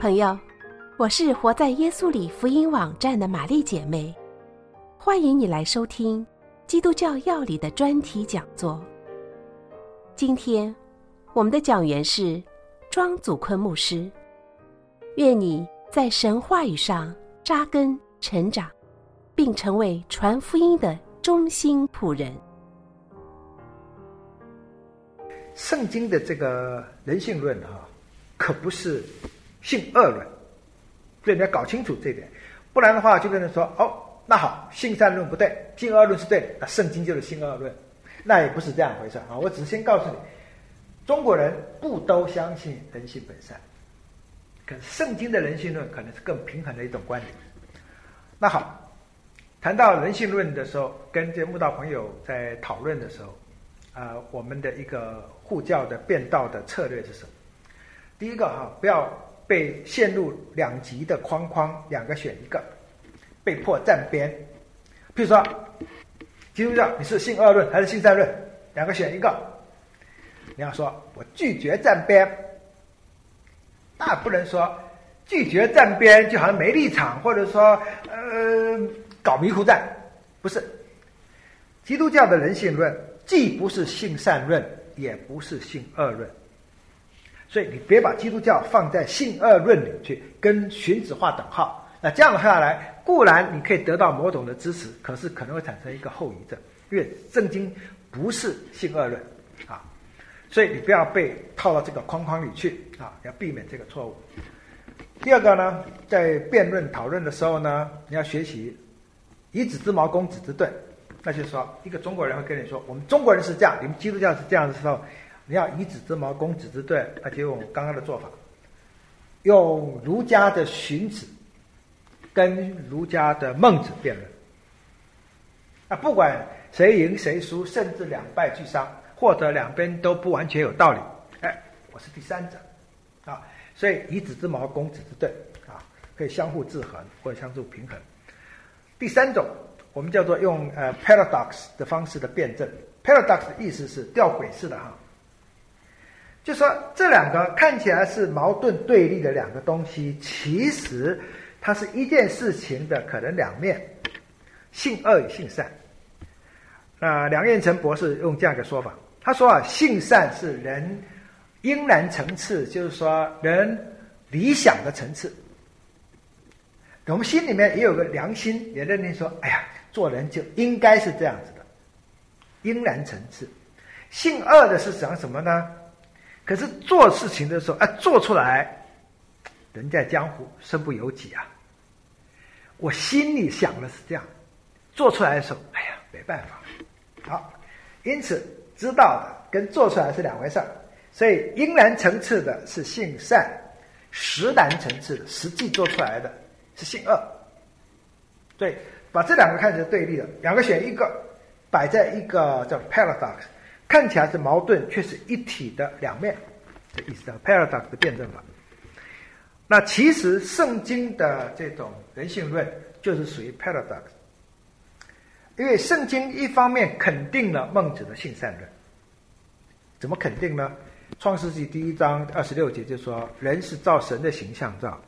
朋友，我是活在耶稣里福音网站的玛丽姐妹，欢迎你来收听基督教要理的专题讲座。今天我们的讲员是庄祖坤牧师，愿你在神话语上扎根成长，并成为传福音的忠心仆人。 圣经的这个人性论可不是性恶论，所以你要搞清楚这一点，不然的话就跟人说那好，性善论不对，性恶论是对的，那圣经就是性恶论，那也不是这样回事啊。我只是先告诉你，中国人不都相信人性本善，可是圣经的人性论可能是更平衡的一种观点。那好，谈到人性论的时候，跟这慕道朋友在讨论的时候，我们的一个护教的辩道的策略是什么？第一个不要被陷入两极的框框，两个选一个，被迫站边。譬如说，基督教你是性恶论还是性善论，两个选一个，你要说我拒绝站边，那不能说拒绝站边就好像没立场，或者说搞迷糊战，不是。基督教的人性论既不是性善论，也不是性恶论，所以你别把基督教放在性恶论里去，跟荀子划等号。那这样下来，固然你可以得到某种的支持，可是可能会产生一个后遗症，因为圣经不是性恶论所以你不要被套到这个框框里去要避免这个错误。第二个呢，在辩论讨论的时候呢，你要学习以子之矛攻子之盾。那就是说，一个中国人会跟你说，我们中国人是这样，你们基督教是这样的时候，你要以子之矛攻子之盾，而且用刚刚的做法，用儒家的荀子跟儒家的孟子辩论。不管谁赢谁输，甚至两败俱伤，或者两边都不完全有道理，我是第三者所以以子之矛攻子之盾可以相互制衡或者相互平衡。第三种我们叫做用paradox 的方式的辩证。 paradox 的意思是吊诡式的就说这两个看起来是矛盾对立的两个东西，其实它是一件事情的可能两面，性恶与性善。梁彦成博士用这样一个说法，他说性善是人应然层次，就是说人理想的层次，我们心里面也有个良心，也认定说做人就应该是这样子的，应然层次。性恶的是讲什么呢？可是做事情的时候做出来，人在江湖身不由己我心里想的是这样，做出来的时候没办法。因此知道的跟做出来是两回事，所以应然层次的是性善，实然层次的实际做出来的是性恶。对，把这两个看起来对立的，两个选一个，摆在一个叫 paradox， 看起来是矛盾，却是一体的两面，这意思叫 paradox 的辩证法。那其实圣经的这种人性论就是属于 paradox， 因为圣经一方面肯定了孟子的性善论，怎么肯定呢？创世纪1章26节就说人是照神的形象造。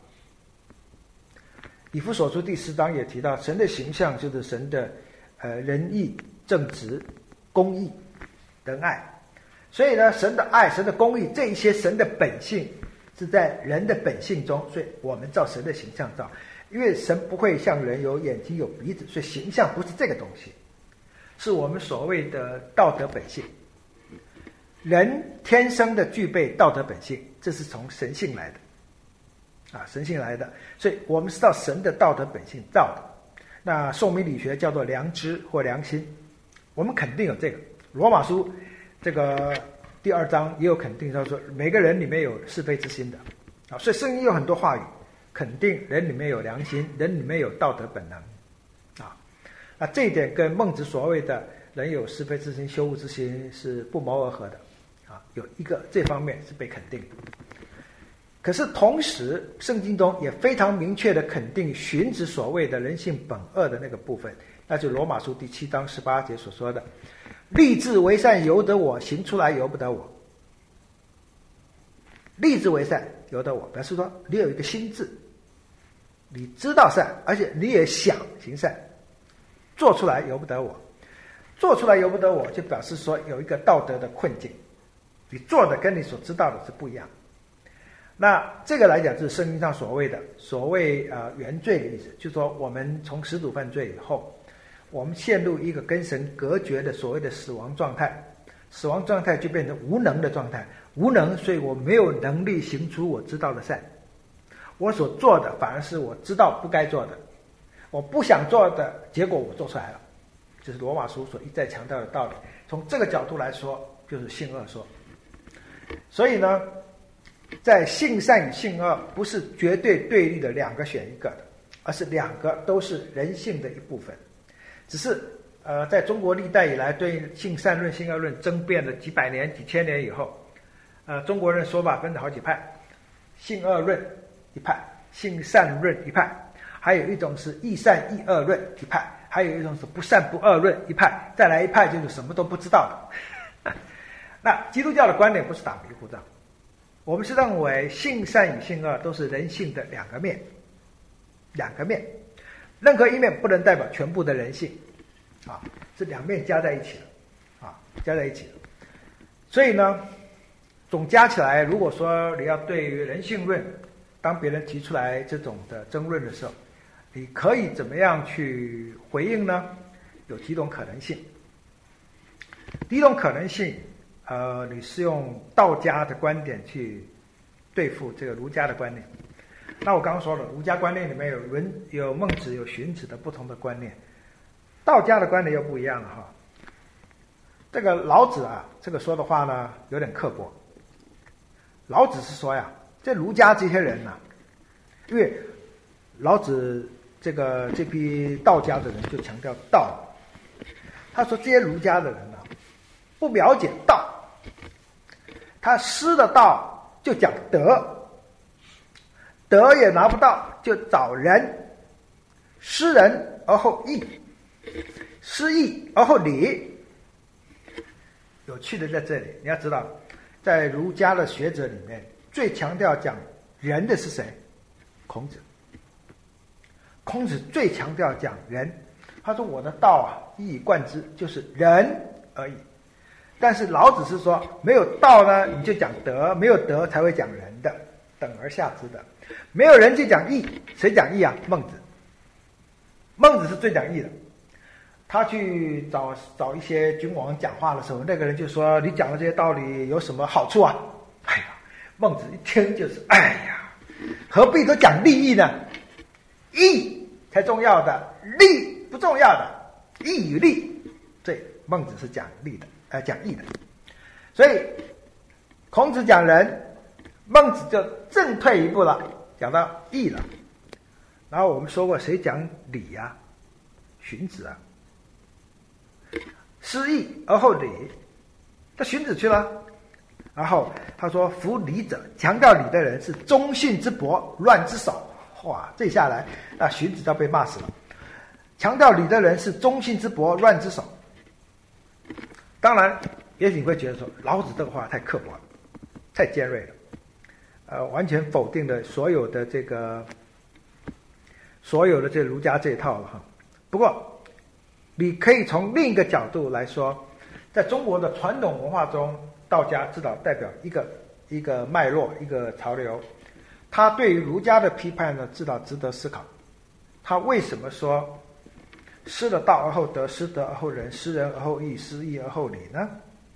以弗所书10章也提到神的形象就是神的仁义、正直、公义、仁爱。所以呢，神的爱、神的公义，这一些神的本性是在人的本性中，所以我们照神的形象造。因为神不会像人有眼睛有鼻子，所以形象不是这个东西，是我们所谓的道德本性。人天生的具备道德本性，这是从神性来的神性来的，所以我们是照神的道德本性造的。那宋明理学叫做良知或良心，我们肯定有这个。罗马书这个第2章也有肯定，叫做每个人里面有是非之心的所以圣经有很多话语肯定人里面有良心，人里面有道德本能那这一点跟孟子所谓的人有是非之心、羞恶之心是不谋而合的有一个这方面是被肯定的。可是同时圣经中也非常明确的肯定荀子所谓的人性本恶的那个部分，那就是罗马书第7章18节所说的立志为善由得我，行出来由不得我。 立志为善，由得我，表示说你有一个心智，你知道善，而且你也想行善，做出来由不得我。做出来由不得我，就表示说有一个道德的困境，你做的跟你所知道的是不一样。那这个来讲是圣经上所谓原罪的意思，就是说我们从始祖犯罪以后，我们陷入一个跟神隔绝的所谓的死亡状态，死亡状态就变成无能的状态，无能，所以我没有能力行出我知道的善，我所做的反而是我知道不该做的，我不想做的结果我做出来了，这是罗马书所一再强调的道理。从这个角度来说，就是性恶说。所以呢，在性善与性恶不是绝对对立的两个选一个的，而是两个都是人性的一部分。只是在中国历代以来对性善论、性恶论争辩了几百年、几千年以后，中国人说法分成好几派，性恶论一派，性善论一派，还有一种是亦善亦恶论一派，还有一种是不善不恶论一派，再来一派就是什么都不知道的。那基督教的观点不是打迷糊仗，我们是认为性善与性恶都是人性的两个面，任何一面不能代表全部的人性，是两面加在一起的，所以呢，总加起来，如果说你要对于人性论，当别人提出来这种的争论的时候，你可以怎么样去回应呢？有几种可能性。第一种可能性，你是用道家的观点去对付这个儒家的观念。那我刚刚说了，儒家观念里面有孟子、有荀子的不同的观念，道家的观点又不一样了哈。这个老子这个说的话呢有点刻薄。老子是说呀，这儒家这些人因为老子这批道家的人就强调道，他说这些儒家的人不了解道，他失了道就讲德，德也拿不到就找人，失人而后义，失义而后礼。有趣的在这里，你要知道，在儒家的学者里面最强调讲人的是谁？孔子。孔子最强调讲人，他说我的道一以贯之，就是人而已。但是老子是说没有道呢你就讲德，没有德才会讲人的，等而下之的。没有人就讲义，谁讲义啊？孟子。孟子是最讲义的。他去找一些君王讲话的时候，那个人就说你讲的这些道理有什么好处啊？孟子一听就是何必都讲利益呢？义才重要的，利不重要的，义与利。所以孟子是讲利的，讲义的。所以孔子讲人，孟子就正退一步了，讲到义了。然后我们说过谁讲礼啊？荀子失义而后礼，这荀子去了。然后他说夫礼者，强调礼的人是忠信之伯，乱之首。哇，这下来那荀子就被骂死了。强调礼的人是忠信之伯，乱之首。当然也许你会觉得说老子这个话太刻薄了，太尖锐了，完全否定了所有的这儒家这一套了哈。不过你可以从另一个角度来说，在中国的传统文化中，道家至少代表一个脉络，一个潮流。他对于儒家的批判呢，至少值得思考。他为什么说失了道而后德，失德而后仁，失仁而后义，失义而后礼呢？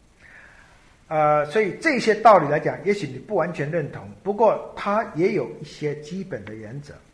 所以这些道理来讲，也许你不完全认同，不过它也有一些基本的原则。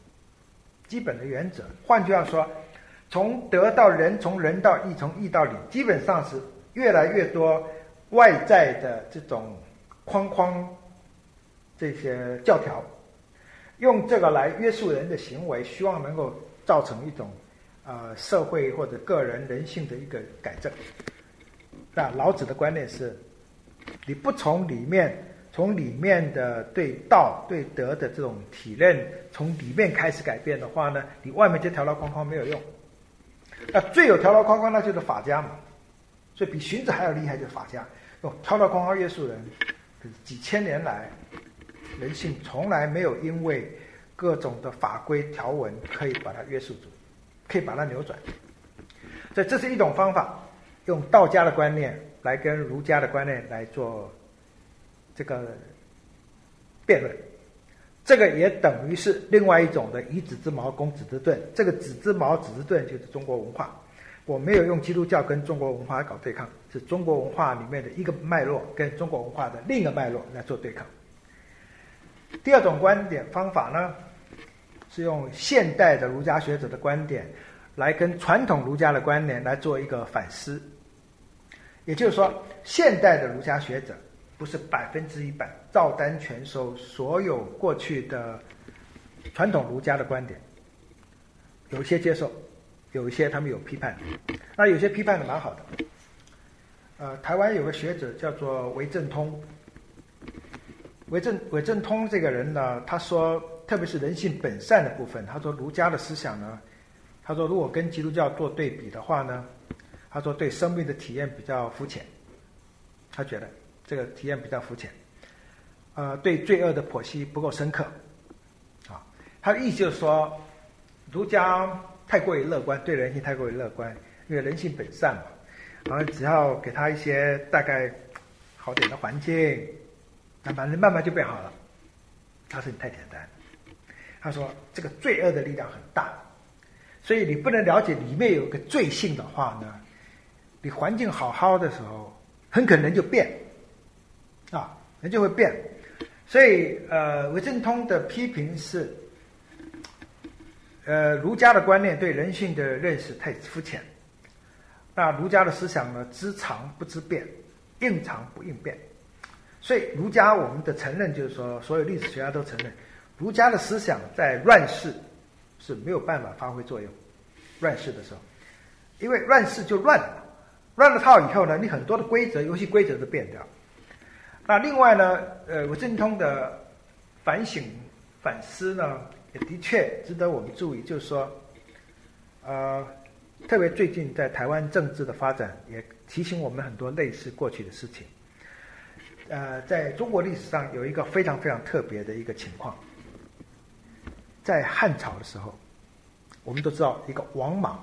换句话说，从德到仁，从仁到义，从义到礼，基本上是越来越多外在的这种框这些教条，用这个来约束人的行为，希望能够造成一种社会或者个人人性的一个改正。那老子的观念是，你不从里面的对道对德的这种体认，从里面开始改变的话呢，你外面这条条框框没有用。那最有条条框框那就是法家嘛，所以比荀子还要厉害就是法家，用条条框框约束人，几千年来人性从来没有因为各种的法规条文可以把它约束住，可以把它扭转。所以这是一种方法，用道家的观念来跟儒家的观念来做这个辩论。这个也等于是另外一种的以子之矛攻子之盾。这个子之矛子之盾就是中国文化，我没有用基督教跟中国文化搞对抗，是中国文化里面的一个脉络跟中国文化的另一个脉络来做对抗。第二种观点方法呢，是用现代的儒家学者的观点来跟传统儒家的观点来做一个反思。也就是说，现代的儒家学者不是100%照单全收所有过去的传统儒家的观点，有一些接受，有一些他们有批判，那有些批判的蛮好的。台湾有个学者叫做韦正通，韦正通这个人呢，他说，特别是人性本善的部分，他说儒家的思想呢，他说如果跟基督教做对比的话呢，他说对生命的体验比较肤浅，他觉得这个体验比较肤浅，对罪恶的剖析不够深刻，啊，他的意思就是说，儒家太过于乐观，对人性太过于乐观，因为人性本善嘛，然后只要给他一些大概好点的环境，那反正慢慢就变好了。他说你太简单，他说这个罪恶的力量很大，所以你不能了解里面有个罪性的话呢，你环境好好的时候，很可能人就变，人就会变。所以韦正通的批评是，儒家的观念对人性的认识太肤浅，那儒家的思想呢，知常不知变，应常不应变。所以儒家我们的承认就是说，所有历史学家都承认，儒家的思想在乱世是没有办法发挥作用。乱世的时候，因为乱世就乱了，乱了套以后呢，你很多的规则，游戏规则都变掉。那另外呢，韦正通的反省反思呢，也的确值得我们注意，就是说，特别最近在台湾政治的发展，也提醒我们很多类似过去的事情。在中国历史上有一个非常非常特别的一个情况，在汉朝的时候，我们都知道一个王莽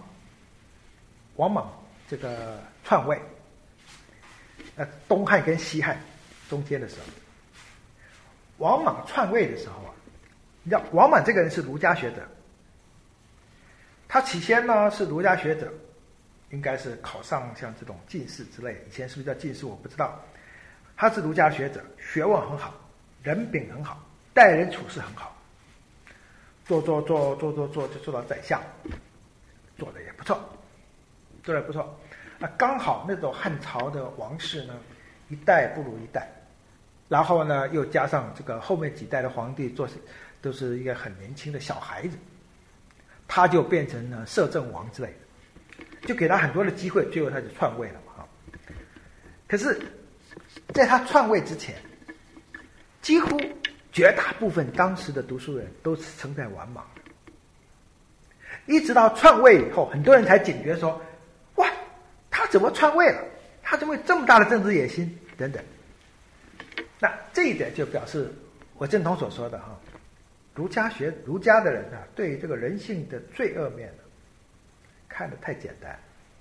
这个篡位，东汉跟西汉中间的时候，王莽篡位的时候你知道王莽这个人是儒家学者，他起先呢是儒家学者，应该是考上像这种进士之类，以前是不是叫进士我不知道。他是儒家学者，学问很好，人品很好，待人处事很好，做就做到宰相，做得也不错。那刚好那种汉朝的王室呢，一代不如一代，然后呢又加上这个后面几代的皇帝都是一个很年轻的小孩子，他就变成了摄政王之类的，就给他很多的机会，最后他就篡位了嘛。可是在他篡位之前，几乎绝大部分当时的读书人都是称赞王莽的，一直到篡位以后，很多人才警觉说，哇，他怎么篡位了？他怎么有这么大的政治野心？等等。那这一点就表示我正统所说的儒家的人对于这个人性的罪恶面看得太简单。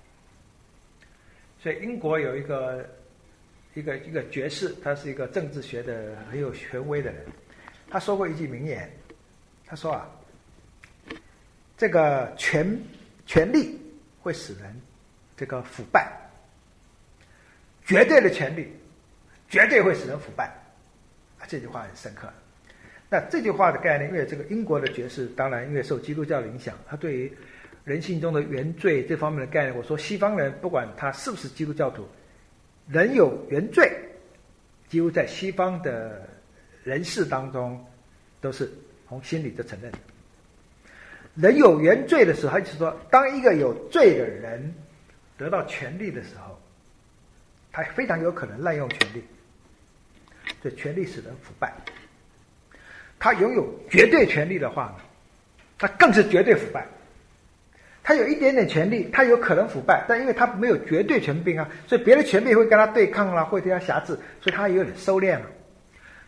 所以英国有一个爵士，他是一个政治学的很有权威的人，他说过一句名言，他说这个权力会使人这个腐败，绝对的权力绝对会使人腐败，这句话很深刻。那这句话的概念，因为这个英国的爵士，当然因为受基督教的影响，他对于人性中的原罪这方面的概念，我说西方人不管他是不是基督教徒，人有原罪，几乎在西方的人士当中都是从心里就承认的。人有原罪的时候，就是说，当一个有罪的人得到权力的时候，他非常有可能滥用权力，这权力使人腐败。他拥有绝对权力的话呢，他更是绝对腐败。他有一点点权力，他有可能腐败，但因为他没有绝对权柄所以别的权力会跟他对抗啦，会对他辖制，所以他有点收敛了。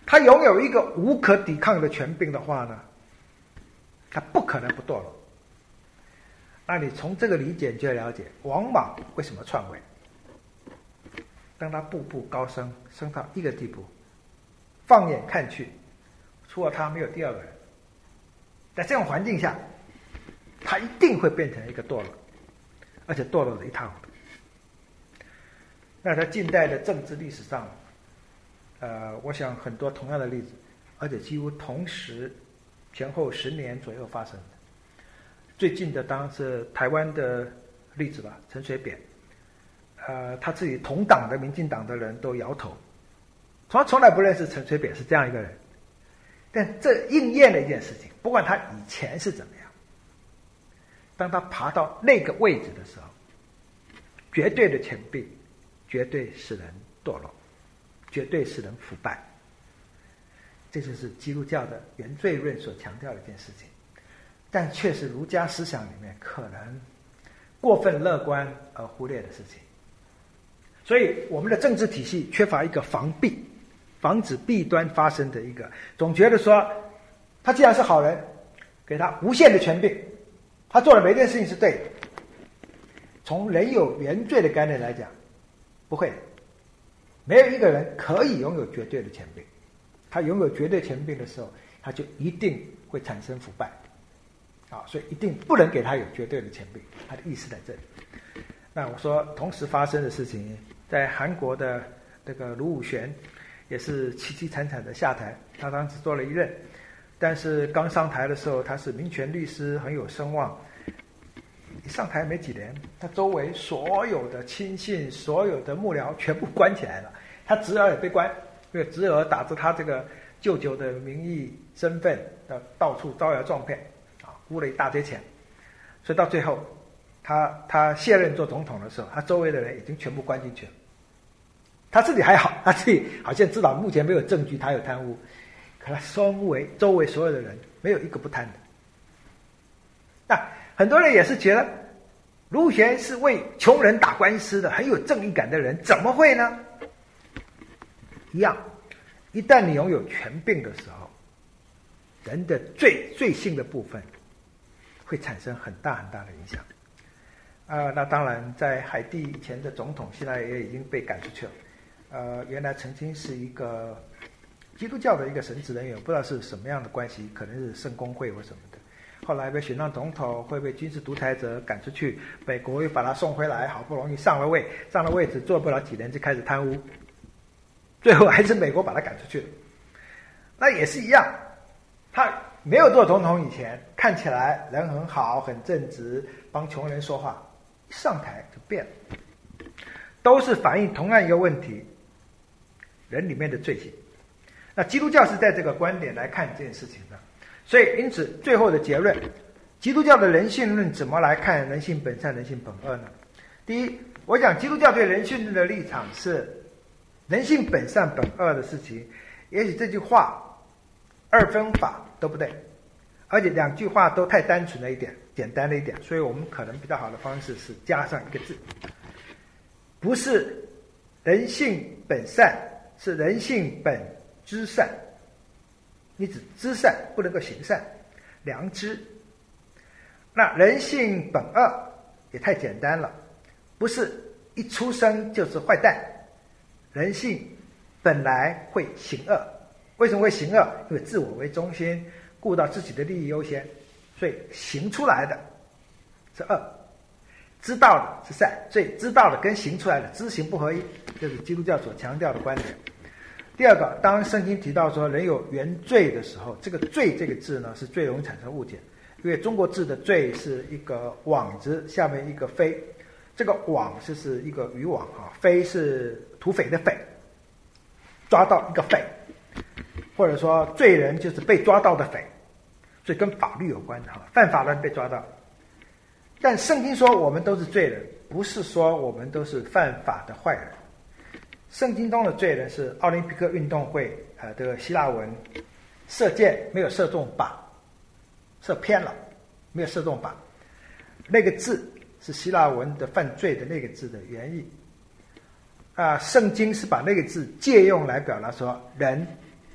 他拥有一个无可抵抗的权柄的话呢，他不可能不堕落。那你从这个理解你就了解王莽为什么篡位。当他步步高升，升到一个地步，放眼看去，除了他没有第二个人。在这种环境下，他一定会变成一个堕落，而且堕落的一塌糊涂。那在近代的政治历史上，我想很多同样的例子，而且几乎同时前后10年左右发生的。最近的当然是台湾的例子吧，陈水扁，他自己同党的民进党的人都摇头，从来不认识陈水扁是这样一个人。但这应验了一件事情，不管他以前是怎么样，当他爬到那个位置的时候，绝对的权柄绝对使人堕落，绝对使人腐败。这就是基督教的原罪论所强调的一件事情，但却是儒家思想里面可能过分乐观而忽略的事情。所以我们的政治体系缺乏一个防弊，防止弊端发生的一个，总觉得说他既然是好人，给他无限的权柄，他做的每一件事情是对的。从人有原罪的概念来讲，不会，没有一个人可以拥有绝对的权柄。他拥有绝对权柄的时候，他就一定会产生腐败，所以一定不能给他有绝对的权柄。他的意思在这里。那我说同时发生的事情，在韩国的这个卢武铉也是凄凄惨惨的下台，他当时做了一任，但是刚上台的时候他是民权律师，很有声望。一上台没几年，他周围所有的亲信、所有的幕僚全部关起来了，他侄儿也被关，因为侄儿打着他这个舅舅的名义身份到处招摇撞骗，污了一大堆钱。所以到最后他卸任做总统的时候，他周围的人已经全部关进去了。他自己还好，他自己好像知道目前没有证据他有贪污，可他周围所有的人没有一个不贪的。那很多人也是觉得卢武铉是为穷人打官司的，很有正义感的人，怎么会呢？一样，一旦你拥有权柄的时候，人的罪性的部分会产生很大很大的影响。那当然在海地以前的总统现在也已经被赶出去了。原来曾经是一个基督教的一个神职人员，不知道是什么样的关系，可能是圣公会或什么的，后来被选上总统，会被军事独裁者赶出去，美国又把他送回来，好不容易上了位置做不了几年就开始贪污，最后还是美国把他赶出去了。那也是一样，他没有做总统以前看起来人很好很正直，帮穷人说话，一上台就变了，都是反映同样一个问题，人里面的罪行。那基督教是在这个观点来看这件事情的，所以因此最后的结论，基督教的人性论怎么来看人性本善人性本恶呢？第一，我讲基督教对人性论的立场是人性本善本恶的事情，也许这句话二分法都不对，而且两句话都太单纯了一点，简单了一点，所以我们可能比较好的方式是加上一个字，不是人性本善，是人性本知善。你只知善不能够行善，良知。那人性本恶也太简单了，不是一出生就是坏蛋，人性本来会行恶。为什么会行恶？因为自我为中心，顾到自己的利益优先，所以行出来的是恶，知道的是善，所以知道的跟行出来的知行不合一，这是基督教所强调的观点。第二个，当圣经提到说人有原罪的时候，这个罪这个字呢是最容易产生误解，因为中国字的罪是一个网字下面一个非，这个网就是一个渔网非是土匪的匪，抓到一个匪，或者说罪人就是被抓到的匪，所以跟法律有关的犯法的人被抓到。但圣经说我们都是罪人，不是说我们都是犯法的坏人。圣经中的罪人是奥林匹克运动会的希腊文，射箭没有射中靶，射偏了，没有射中靶，那个字是希腊文的犯罪的那个字的原意。圣经是把那个字借用来表达说人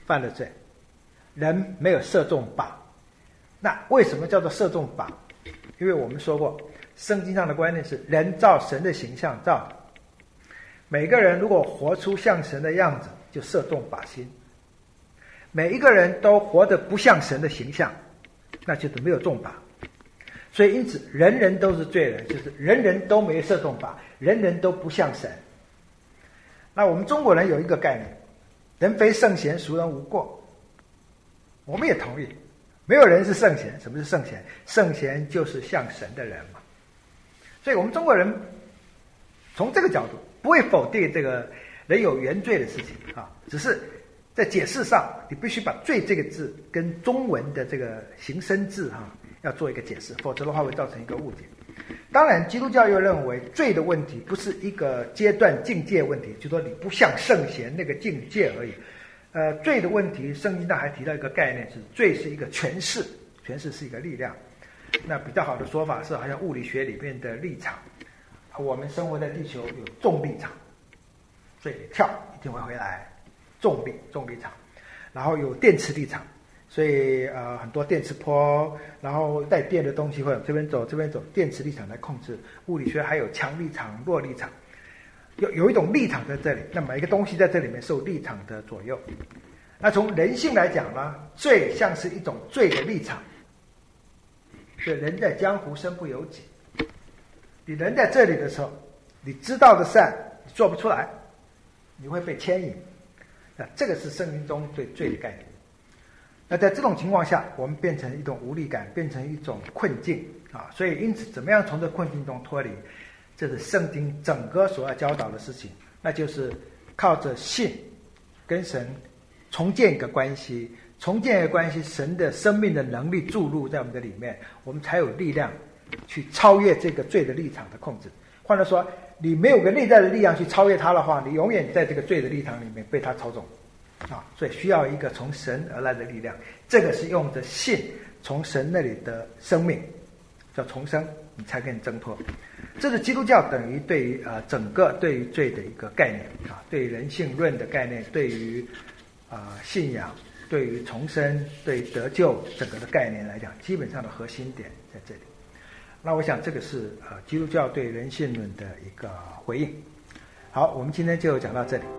犯了罪，人没有射中靶。那为什么叫做射中靶？因为我们说过，圣经上的观念是人照神的形象造的，每个人如果活出像神的样子，就射中靶心。每一个人都活得不像神的形象，那就是没有中靶。所以因此人人都是罪人，就是人人都没射中靶，人人都不像神。那我们中国人有一个概念，人非圣贤，孰人无过？我们也同意，没有人是圣贤。什么是圣贤？圣贤就是像神的人嘛。所以我们中国人从这个角度不会否定这个人有原罪的事情啊，只是在解释上你必须把罪这个字跟中文的这个形声字要做一个解释，否则的话会造成一个误解。当然基督教又认为罪的问题不是一个阶段境界问题，就是说你不像圣贤那个境界而已。罪的问题圣经上还提到一个概念，是罪是一个权势，权势是一个力量。那比较好的说法是好像物理学里面的力场，我们生活在地球有重力场，所以跳一定会回来，重力场。然后有电磁力场，所以很多电磁波，然后带电的东西会这边走这边走，电磁力场来控制。物理学还有强力场、弱力场，有一种力场在这里，那每一个东西在这里面受力场的左右。那从人性来讲呢，罪像是一种罪的力场。所以人在江湖身不由己，你人在这里的时候，你知道的善你做不出来，你会被牵引。那这个是圣经中对罪的概念。那在这种情况下，我们变成一种无力感，变成一种困境啊。所以因此怎么样从这困境中脱离，这是圣经整个所要教导的事情，那就是靠着信跟神重建一个关系，重建一个关系，神的生命的能力注入在我们的里面，我们才有力量去超越这个罪的立场的控制。换句话说，你没有个内在的力量去超越它的话，你永远在这个罪的立场里面被它操纵啊。所以需要一个从神而来的力量，这个是用着信从神那里的生命叫重生，你才可以挣脱。这是基督教等于对于整个对于罪的一个概念啊，对于人性论的概念，对于信仰，对于重生，对于得救整个的概念来讲，基本上的核心点在这里。那我想这个是基督教对人性论的一个回应。好，我们今天就讲到这里。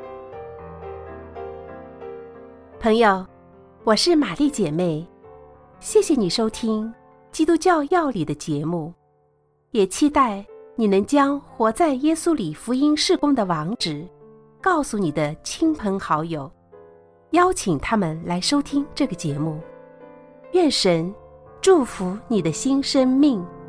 朋友，我是玛丽姐妹，谢谢你收听基督教要理的节目，也期待你能将活在耶稣里福音事工的网址告诉你的亲朋好友，邀请他们来收听这个节目。愿神祝福你的新生命。